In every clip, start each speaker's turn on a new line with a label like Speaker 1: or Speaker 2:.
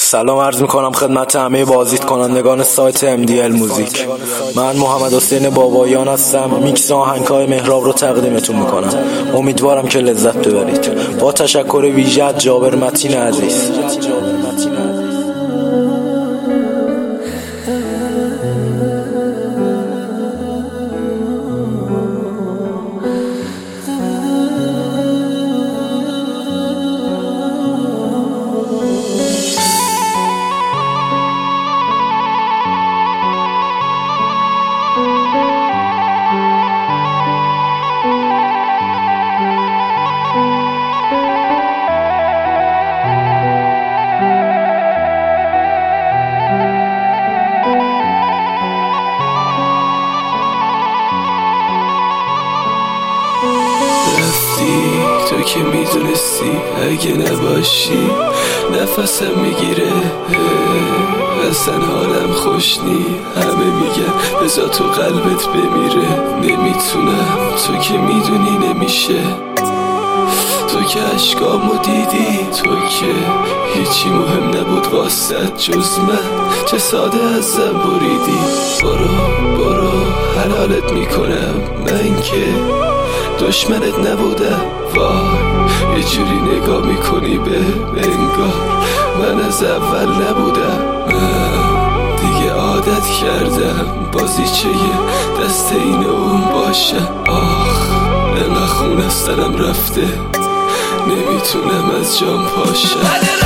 Speaker 1: سلام عرض میکنم خدمت همه بازدید کنندگان سایت MDL موزیک. من محمد حسین بابایان هستم. میکس آهنگ‌های مهراب رو تقدیمتون میکنم. امیدوارم که لذت ببرید. با تشکر ویژه از جابر متین عزیز.
Speaker 2: تو که میدونستی اگه نباشی نفسم میگیره، اصلا حالم خوش نی. همه میگن بذار تو قلبت بمیره، نمیتونم، تو که میدونی نمیشه. تو که عشقامو دیدی، تو که هیچی مهم نبود واسد جز من، چه ساده ازم بریدی. برو حلالت میکنم، من که دشمنت نبودم. وای یه جوری نگاه میکنی به انگار من از اول نبودم. من دیگه عادت کردم بازیچه دست این اون باشم. آخ انقدر خون از تنم رفته نمیتونم از جام پاشم.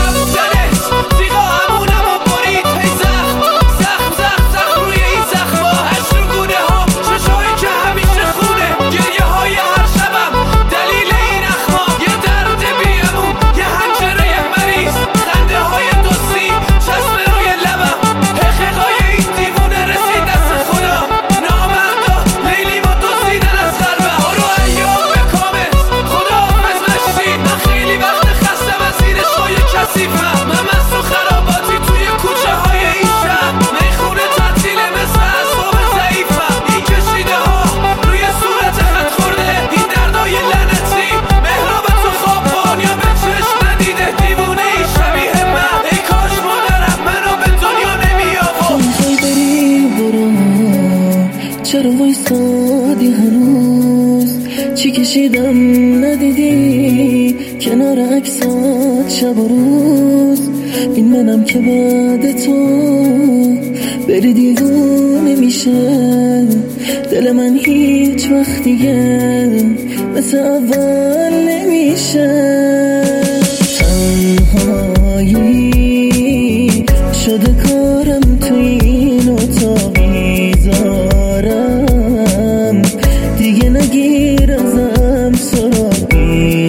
Speaker 3: چرا وایسادی هنوز؟ چی کشیدم ندیدی کنار عکسات شب و روز؟ این منم که بعد تو بری دیوونه میشه. دل من هیچ وقت دیگه مثل اول نمیشه. تنهایی شده کارم تو این اتاق میذارم، دیگه نگیر ازم سراغی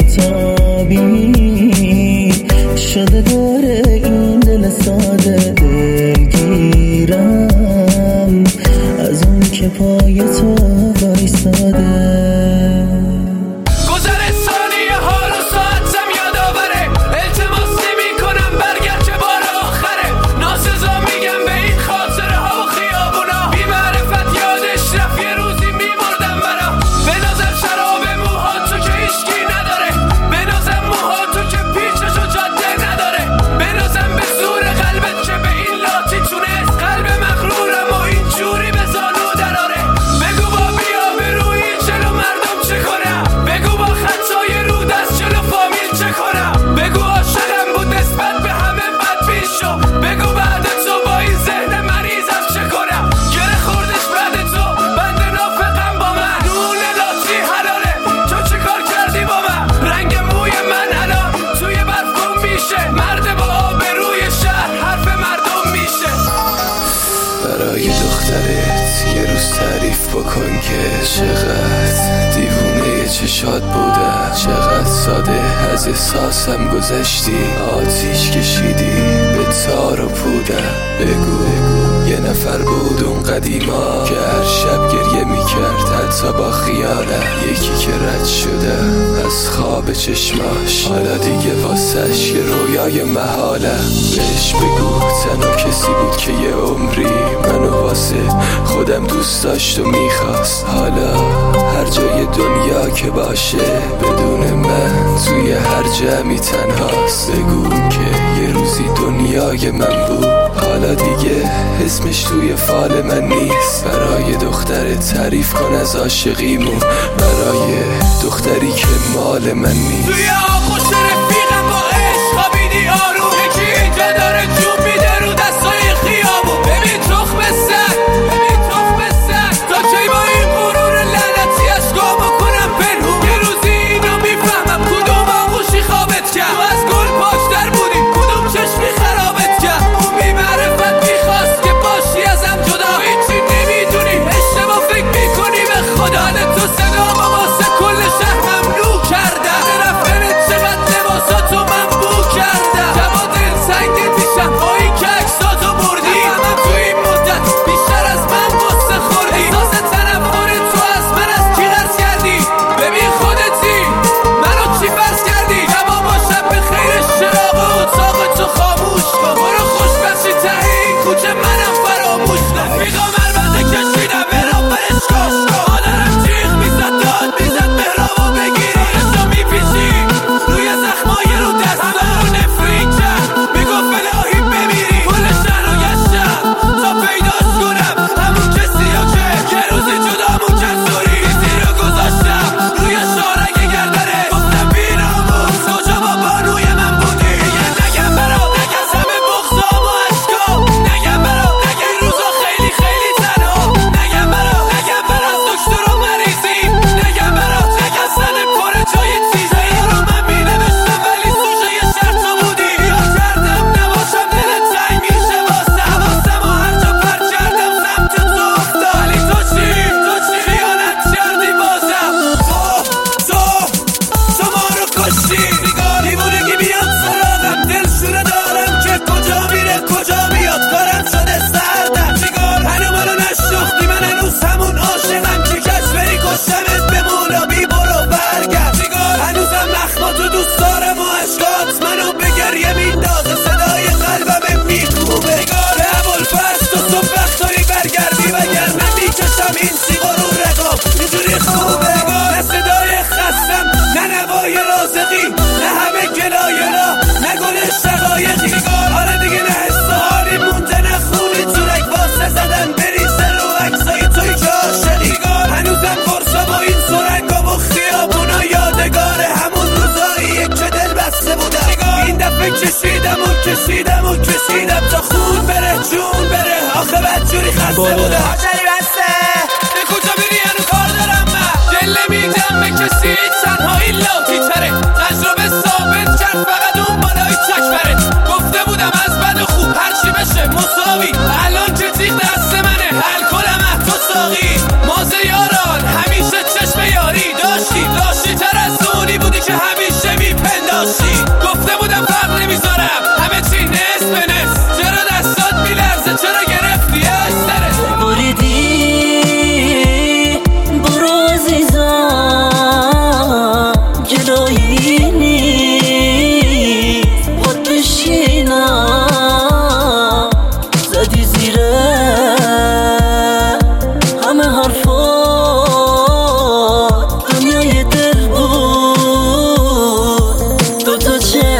Speaker 3: تابی. شده داره این دل ساده دلگیرم از اون که پای تو وایساده.
Speaker 2: برای دخترت یه روز تعریف بکن که چقدر دیوونه چشات بودم، چقدر ساده از احساسم گذشتی، آتیش کشیدی به تار و پودم. بگو یه نفر بود اون قدیما که هر شب گریه میکرد حتی با خیالم، یکی که رد شدم از خواب چشماش، حالا دیگه واسش یه رویای محالم. بهش بگو تنها کسی بود که یه عمری منو واسه خودم دوست داشت و میخواست. حالا هر جای دنیا که باشه بدون من توی هر جمعی تنهاست. بگو که یه روزی دنیا برای من بود، حالا دیگه اسمش توی فال من نیست. برای دختر تعریف کن از عاشقیمون، برای دختری که مال من نیست.
Speaker 4: توی آغوش رفیقم با عشق خوابیدی آروم، یکی اینجا داره جون میده رو دستای خیابون. ببین تخم سگ، ببین تخم سگ، تا کی با این غرور لعنتی از گام بکنم پنهون. یه روزی اینو میفهمم کدوم آغوشی خوابت کرد، تو از گل پاشتر بودی کدوم چشمی خرابت کرد. اون بی معرفت میخواست که باشی ازم جدا، هیچی نمیدونی اشتباه فکر میکنی به خدا. تو صدا با واسه کل شهر ممنوع کردم، رفتنت چقدر لباساتو من بو کردم. جواد سنگ دیشم با این که عکساتو بردی، همم تو این مدت بیشتر از من قصه خوردی. احساس تنفر تو از من از کی قرض کردی؟ ببین خودتی منو چی فرض کردی؟ جواب باشم به خیر چراغ و اتاق تو خاموش کن، برو خوشبخشی ته این کوچه منم فراموش کن. رفیقا مربنده کشیدم برام برش کن، مادرم جیغ میزد داد میزد مهرابو بگیری، خودشو میپیچی روی زخمای رو دستا رو نفرین کرد، میگفت الهی بمیری. کل شهر رو گشتم تا پیداش کنم همون کسی رو که یه روزی جدامون کرد. سوری ریزی رو گذاشتم روی شارک گردنه، گفتم بیناموس کجا با بانوی من بودی. نگم برا نگم همه بغضام و عشقام، نگم برا نگم این روزا خیلی خیلی تنها، نگم برا نگم برا دکتر و مریضیم، نگم برا نگم سن پر جای چیزی رو من مینوشتم ولی سوژه شرط تو بودی. یا کردم نباشم دلت تنگ میشه واسم و هر جا پر کردم سمت تو افتاد. ولی تو چی خیانت کردی بازم، تو ما رو کشتی. دیوونگی بیاد سراغم، دلشوره دارم که کجا میره کجا میاد، کارم شده سردم. هنو منو نشناختی، من هنوز همون عاشقم که کش بری کشتمت بمون و بی برو برگرد. هنوزم نخماتو دوست دارم و عشقات منو به گریه میندازه، صدای قلبم میکوبه. به ابوالفضل تو صبح وقتایی برگردی وگرنه میکشم این سیغا رو رقاب، اینجوری خوبه. نه صدای خستم نه نوای رازقی، نه همه گلایلا نه گل شقایقی. آره دیگه نه حس و حالی مونده نه خونی جورک واسه زدن بریزه رو عکسای توی که عاشقی. هنوزم فرسا با این سرنگام و خیابونا یادگار همون روزاییه که دل بسته بودم. این دفعه کشیدم تا خون بره جون بره، آخه بدجوری خسته بودم. حاجری بسته به کجا بری هنو کار دارم من، دل نمیدم به کسی تنهایی لاتی تره. تجربه ثابت کرد فقط اون بالای چکبره، گفته بودم از بد و خوب هرچی بشه مساوی. الان که تیغ دست منه حل کنم تو ساقی. مازه یاران همیشه چشم یاری داشتی تر از اونی بودی که همیشه میپنداشتی. گفته بودم فرق نمیذارم همه چی نصف به نصف، چرا دستات میلرزه چرا گرفتی از سرت؟
Speaker 3: بریدی برو عزیزم جلویی نیست، خود بشینم زدی زیره همه حرفات، دنیای دل بود دوتا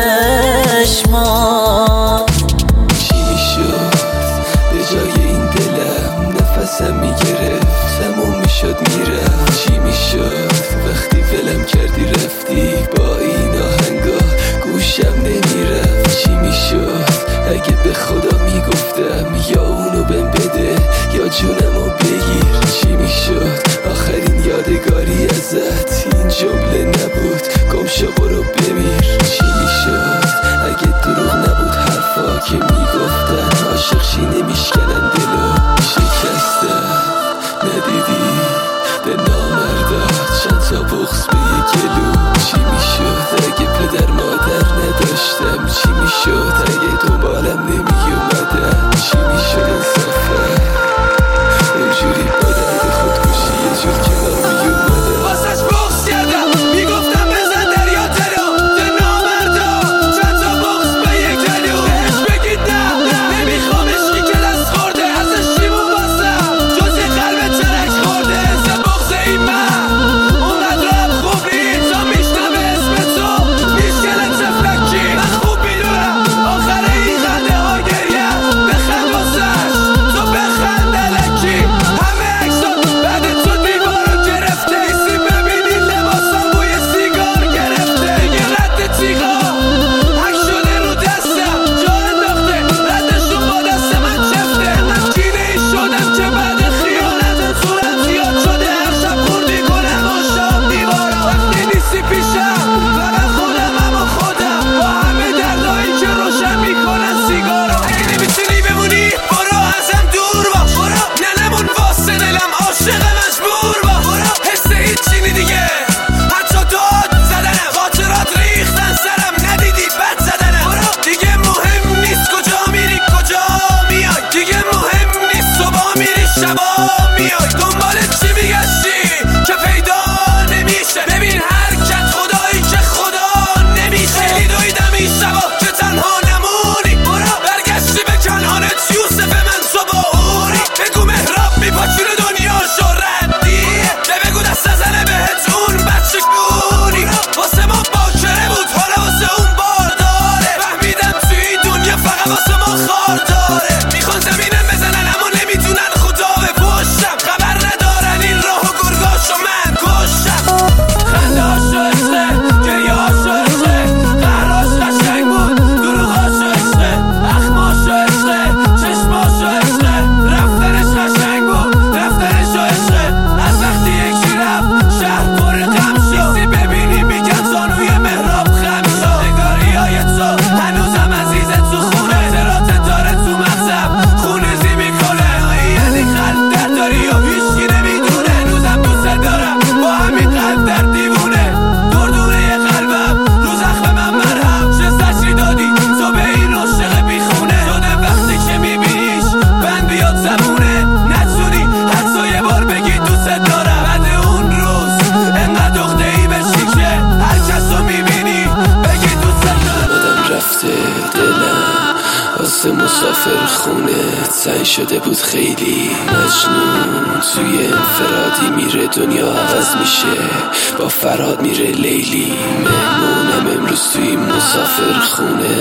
Speaker 3: چشمات.
Speaker 2: چی میشد به جای این دلم نفسم میگرفت تموم میشد میرفت. چی میشد وقتی ولم کردی رفتی با این آهنگا گوشم نمیرفت. چی میشد اگه به خدا میگفتم یا اونو بهم بده یا جونمو بگیر. چی میشد آخرین یادگاری ازت این جمله نبود گم شو برو بمیر. چی میشد اگه دروغ نبود حرفا که میگفتن عاشق شی نمیشکنن دلو شکستن. ندیدی به نامردا چند تا بغض به یه گلو. چی میشد اگه پدر مادر نداشتم، چی میشد اگه دنبالم نمیومدن، چی میشد انصافا اونجوری با درد خودکشی یه جور کنار میومدن.
Speaker 4: واسش بغض کردم میگفتم بزن دریا جلو، چه نامردا چند تا بغض به یک گلو. بهش بگید نه
Speaker 2: دلم واسه مسافر خونه تنگ شده بود خیلی. مجنون توی انفرادی میره، دنیا عوض میشه، با فراد میره لیلی. مهمونم امروز توی مسافر خونه،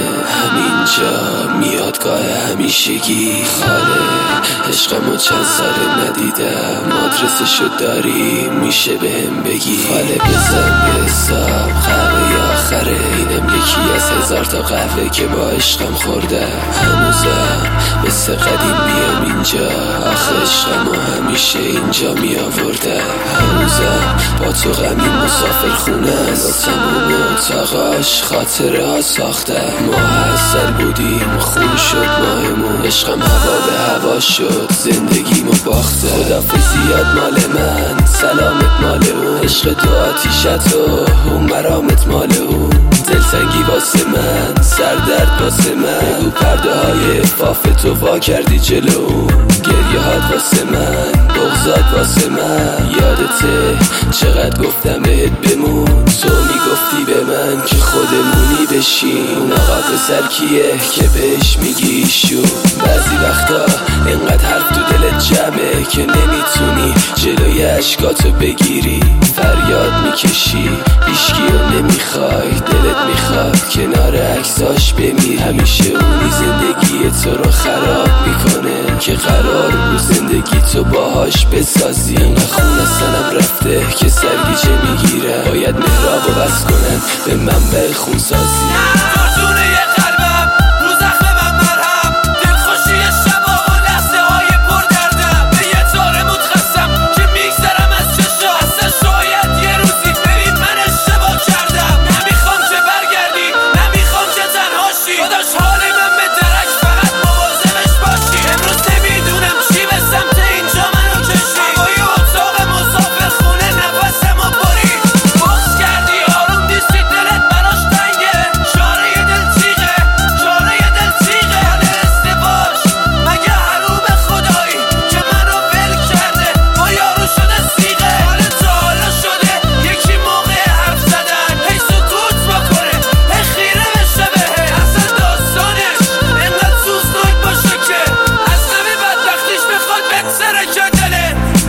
Speaker 2: همینجا میادگاه همیشگی. خاله عشقمو چند ساله ندیدم، آدرسشو داری میشه بهم بگی؟ خاله بزن به حساب قهوه آخره، اینم یکی از 1000 تا قهوه که با عشقم خوردم. هنوزم مثل قدیم بیام اینجا، آخه عشقمو همیشه اینجا می آوردم. هنوزم با تو غمی مسافر خونه است، با تموم اتاقاش خاطره ها ساختم. ما حسل بودیم خون شد ماهمون، عشقم هوا به هوا شد، زندگیمو باختم. خدافظیات مال من، سلامت مال اون، عشق تو آتیشت و اون مرامت مال اون. دلتنگی واسه من، سردرد واسه من، بگو پرده های فاف تو وا کردی جلو. گریه هات واسه من، بغضات واسه من، یادته چقدر گفتم بهت بمون، تو میگفتی به من که خودمونی بشین. اون آقا پسر کیه که بهش میگی ایشون؟ بعضی وقتا اینقدر حرف تو دلت جمعه که نمیتونی جلوی اشکاتو بگیری. فریاد میکشی هیچکیو نمیخوای، دلت میخواد کنار عکساش بمیر. همیشه اونی زندگی تو رو خراب میکنه که قرار بود زندگی تو باهاش بسازی. اینقدر خون از تنم رفته که سرگیجه میگیره، باید مهرابو بس کنن به منبع خونسازی.
Speaker 4: دردونه یه قلبم رو زخم من مرهم، دلخوشی شبا و لحظه های پر دردم. به یه تاره متخصم که میگذرم از چشا، اصلا شاید یه روزی ببین من اشتباه کردم. نمیخوام که برگردی، نمیخوام که تنهاشی، داداش حال من به درک، فقط مواظبش باشی. امروز نمیدونم چی به سمت اینجا منو کشی، هوای اتاق مسافر خونه نفسمو برید. بغض کردی آروم نیستی، دلت براش تنگه، چاره دل تیغه، چاره دل تیغه. حال ازدواج مگه حروم خدایی که منو ول کرده، با یارو شده سیغه. حال تا حالا شده یکی موقع حرف زدن هی سکوت بکنه، هی خیره بشه بهه. اصلا داستانش اینقدر سوزناک باشه که از همه بدبختیش بخواد بگذره که دله.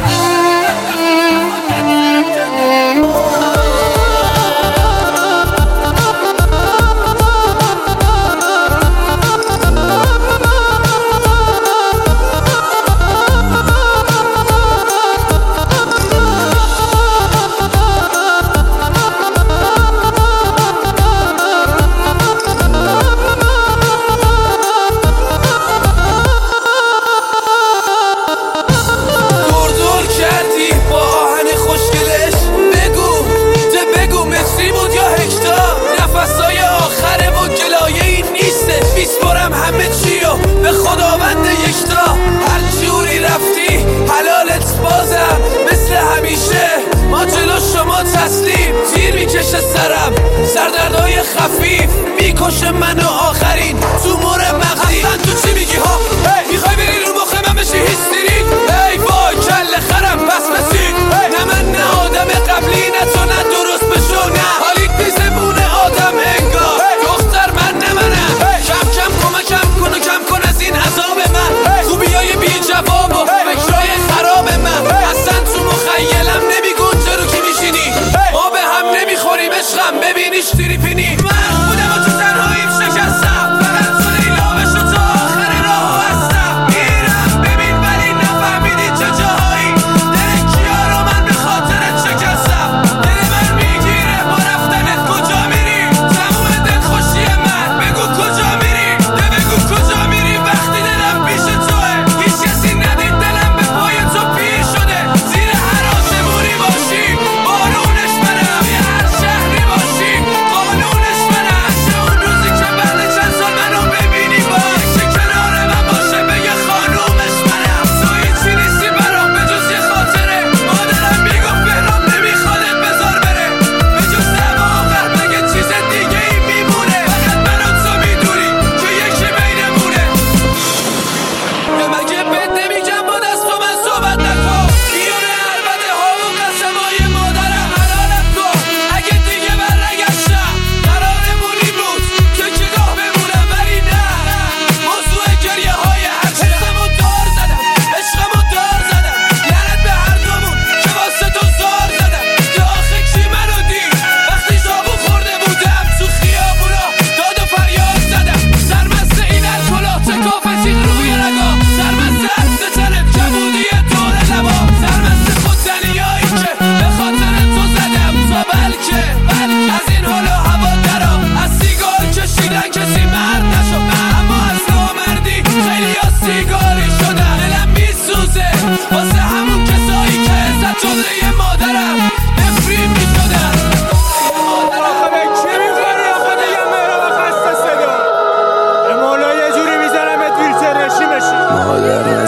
Speaker 4: دور کردی با آهن خوشگلش، بگو ده بگو مصری بود یا هکتار. نفسای آخره و گلایه این نیسته، میسپرم همه چیو به خداوند یکتا. هر جوری رفتی حلالت بازم، مثل همیشه ما جلو شما تسلیم. تیر میکشه سرم، سردردهای خفیف میکشه منو آخرین تومور مغزی. اصلا تو چی میگی ها؟ میخوای بری رو مخ من بشی هیستریک؟ ای وای کل خرم بس بسید، نه من نه آدم قبلی، نه تو نه درست بشو، نه حالیت بی زبون آدم انگار. دختر من نه منم، کم کم کمکم کن و کم کن از این عذاب من، خوبیای بی جواب و فکرای خراب من. اصلا تو مخیلم نمیگنجه رو که میشینی، ما به هم نمیخوریم عشقم، ببینیش تریپینی. من خودم و تو تنهاییم شکستم، فقط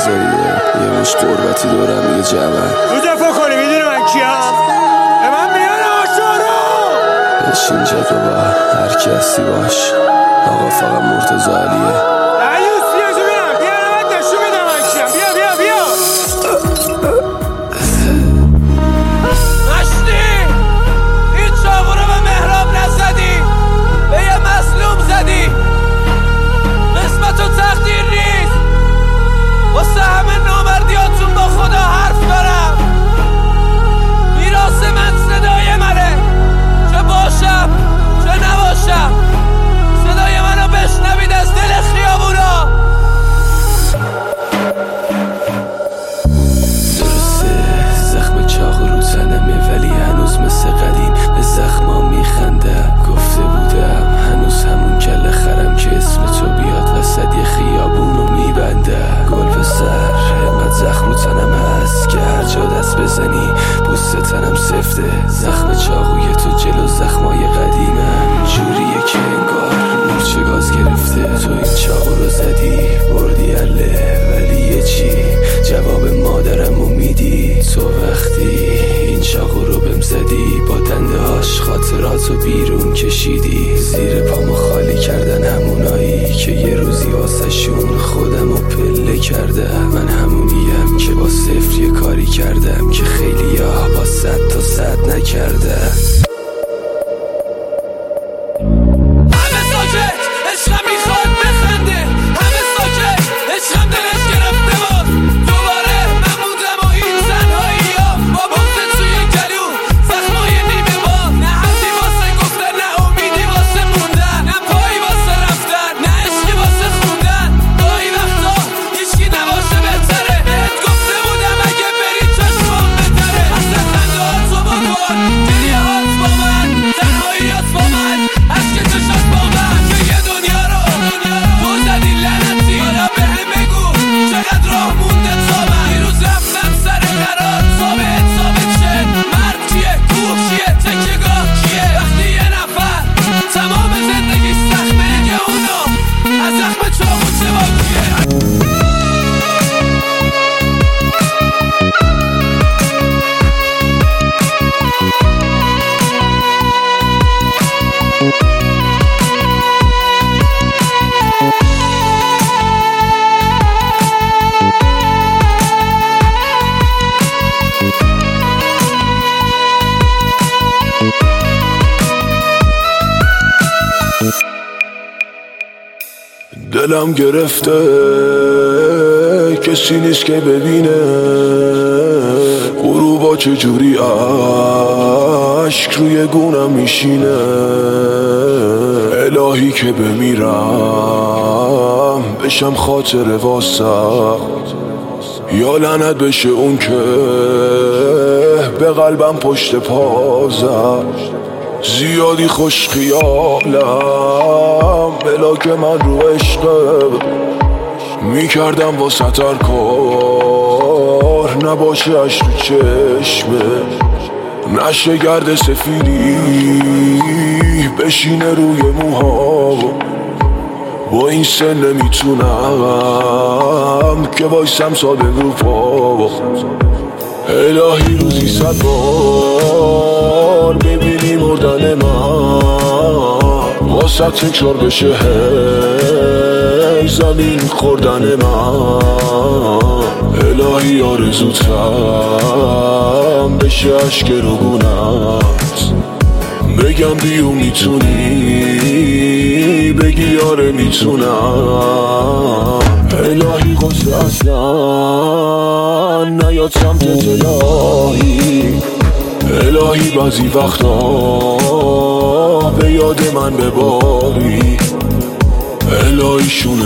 Speaker 2: نذاری یه مش قربتی دورم یه جمعن
Speaker 5: تو دفاع کنی میدونی من کیم؟ به من میان آشارو
Speaker 2: بشین جدو با هر کی هستی باش آقا فقط مرتضی علیه
Speaker 4: واسه همه نامردیاتون با خدا حرف دارم. میراث من صدای منه، چه باشم چه نباشم. صدای منو بشنوید از دل خیابونا.
Speaker 2: درسته زخم چاق رو تنمه ولی هنوز مثل قدیم به زخما میخندم. گفته بودم هنوز همون کله خرم که اسم تو بیاد وسط یه خیابونو میبنده. گل پسر همت زخم رو تنم هست که هر جا دست بزنی پوست تنم سفته. زخم چاقوی تو جلو زخمای قدیمم جوریه که انگار مورچه گاز گرفته. تو این چاقو رو زدی بردی اله ولی یه چی جواب مادرمو میدی. تو وقتی این چاقو رو بهم زدی با دنده هاش خاطراتو بیرون کشیدی. زیر پامو خالی کردن همونایی که یه روزی واسه شون خودمو پله کردم. من همونیم که با صفر یه کاری کردم که خیلی ها با 100 تا 100 نکردم.
Speaker 4: همه ساکت عشقم میخواد بخنده. همه ساکت عشقم دلش گرفته بود. دوباره من موندم و این زنهایی ها با بغض توی گلو زخمای نیمه با. نه حرفی واسه گفتن نه امیدی واسه موندن، نه پایی واسه رفتن نه عشقی واسه خوندن. گاهی وقتا هیچکی نباشه بهتره. بهت گفته بودم اگه بری چشمام بتره. اصلا خندهات رو بکن گریه هات با من تنهاییات با من عشق چشات با من که یه دنیا رو تو زدی لعنتی. حالا بهم بگو چقدر راه مونده تا من دیروز رفتم سر قرار ثابت شه. مرد کیه کوه کیه تکیه گاه کیه وقتی یه نفر تمام زندگیش زخمه که اونو از زخم چاقو چه باکیه.
Speaker 2: دلم گرفته کسی نیست که ببینه غروبا چجوری عشق روی گونم میشینه. الهی که بمیرم بشم خاطر واسم یا لعنت بشه اون که به قلبم پشت پا زد. زیادی خوش خیالم بلا که من رو عشقه میکردم واسه هر کار نباشه اش تو چشمه. نشه گرد سفیدی بشینه روی موها. با این سن نمیتونم که وایسم ساده رو پا. الهی روزی 100 بار ببینی مردن من واسه تکرار بشه هی زمین خوردن من. الهی آرزوتم بشه عشق روگونت بگم بیو میتونی بگی آره میتونم. الهی قصه اصلا نیاد سمتت الهی. الهی بعضی وقتا به یاد من بباری. الهی شونه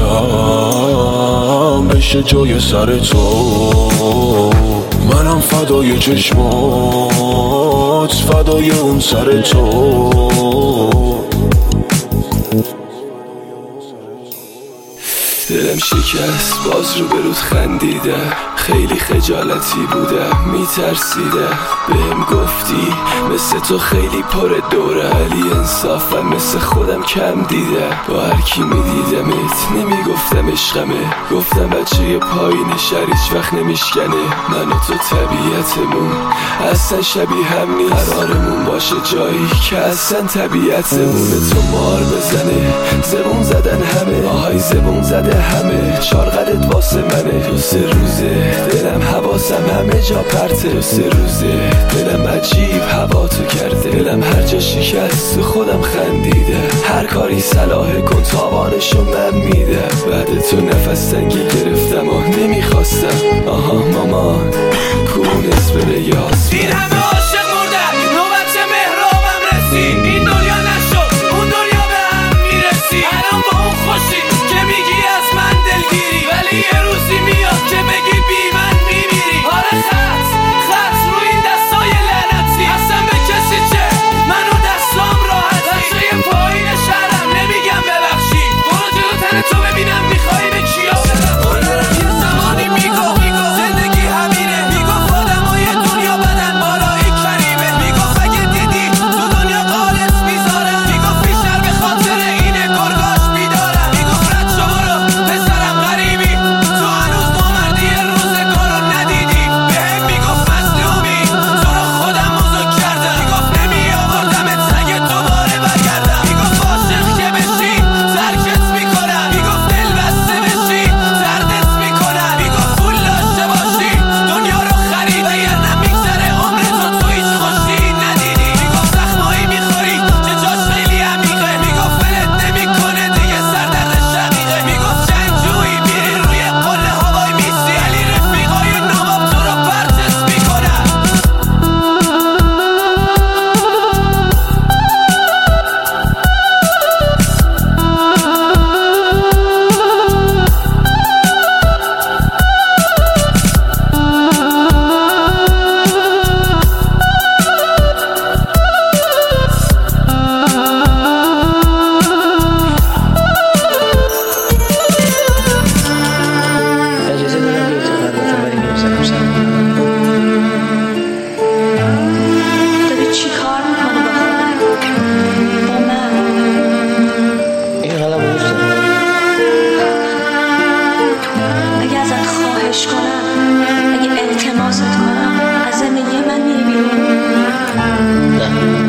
Speaker 2: هاشم بشه جای سر تو. منم فدای چشمات فدای اون سر تو. دلم شکست باز رو برود خندیده، خیلی خجالتی بوده میترسیده. بهم گفتی مثل تو خیلی پر دوره، ولی انصافم مثل خودم کم دیده. با هرکی میدیدمت نمیگفتم عشقمه، گفتم بچه پایین شهر هیچ وقت نمیشکنه. من و تو طبیعتمون اصلا شبیه هم نیست، قرارمون باشه جایی که اصلا طبیعتمونه. تو مار بزنه زبون زدن همه، آهای زبون زده همه، چارقدت واسه منه. 2-3 روزه دلم حواسم همه جا پرته، 2-3 روزه دلم عجیب هوا تو کرده. دلم هر جا شکست تو خودم خندیده، هر کاری صلاحه کن تاوانشو من میده. بعد تو نفس تنگی گرفتم و نمیخواستم، آها مامان کونس بره یاس.
Speaker 4: این همه عاشق مردن نوبت مهرابم رسید، این دنیا نشد اون دنیا به هم میرسی. الان با اون خوشی که میگی از من دلگیری، ولی یه روزی میاد که بگی بی من میمیری. آره خط رو این دستای لعنتی، اصلا به کسی چه منو دستام راحتی. بچه پایین شهرم نمیگم ببخشی، برو جلو تن تو ببینم میخوای به کیا برم. یه زمانی میگفت زندگی همینه، میگفت آدمای دنیا بدن بالای کریمه، میگفت اگه دیدی تو دنیا قالت میذارم، میگفت بیشتر به خاطر اینه گرگاش بیدارم. میگفت رد شو برو پسرم غریبی، تو هنوز نامردی روزگارو ندیدی. بهم میگفت مظلومی تو رو خودم بزرگ کردم، میگفت نمی آوردمت اگه دوباره برگردم. میگفت عاشق که بشی ترکت میکنم، میگفت دل بسته بشی دردت میکنم. میگفت پول داشته باشی دنیا رو خرید، اگر نمیگذره عمرتو تو هیچ خوشی ندیدی. میگفت زخمایی میخوری که جاش خیلی عمیقه، میگفت ولت نمیکنه دیگه سردرد شقیقه. میگفت جنگجویی میری روی قله هوای میسی، علی رفیقای نامم تو رو پرتت میکنم.
Speaker 3: اجازه بدم بیای تو قلبتون بریم بزنم سر
Speaker 6: داری چی کار میکنی با خودت؟ با من؟
Speaker 3: این قلم رو دوست دارم.
Speaker 6: اگه ازت خواهش کنم، اگه التماست کنم، از زندگی من میری بیرون؟
Speaker 3: نه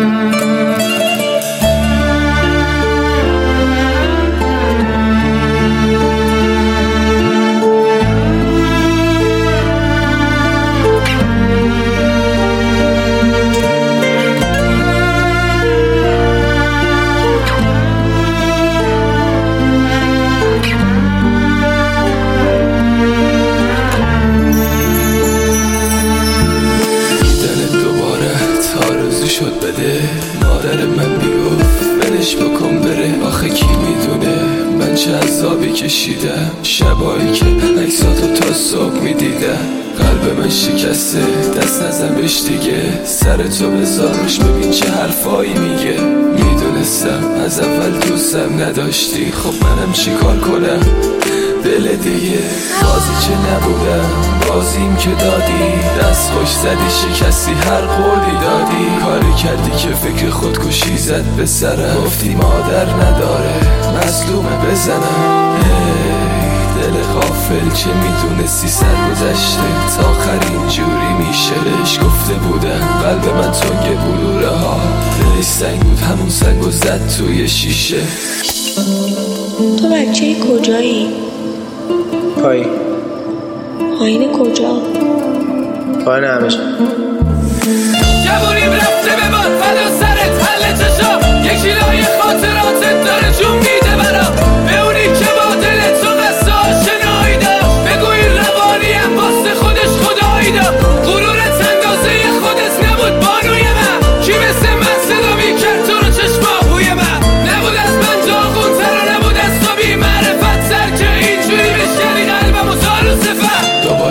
Speaker 2: شد بده. مادر من میگفت ولش بکن بره، آخه کی میدونه من چه عذابی کشیدم. شبایی که عکساتو تا صبح میدیدم، قلب من شکسته دست نزن بهش دیگه. سر تو بذارش ببین چه حرفایی میگه. میدونستم از اول دوستم نداشتی، خب منم چی کار کنم دل دیگه. بازی چه نبودم بازیم که دادی، دست خوش زدی شکستی هر قولی دادی. کاری کردی که فکر خودکشی زد به سرم، گفتی مادر نداره مظلومه بزنم. دل غافل چه میدونستی سرگذشته تا آخر اینجوری میشه. بهش گفته بودم قلب من تنگ بلوره ها، دلش سنگ بود همون سنگو زد توی شیشه.
Speaker 6: تو بچه کجایی؟ پایین کجا؟
Speaker 3: پایین همیشه.
Speaker 4: جوونیم رفته به باد فدا سرت حل چشا، 1 کیلوی خاطرات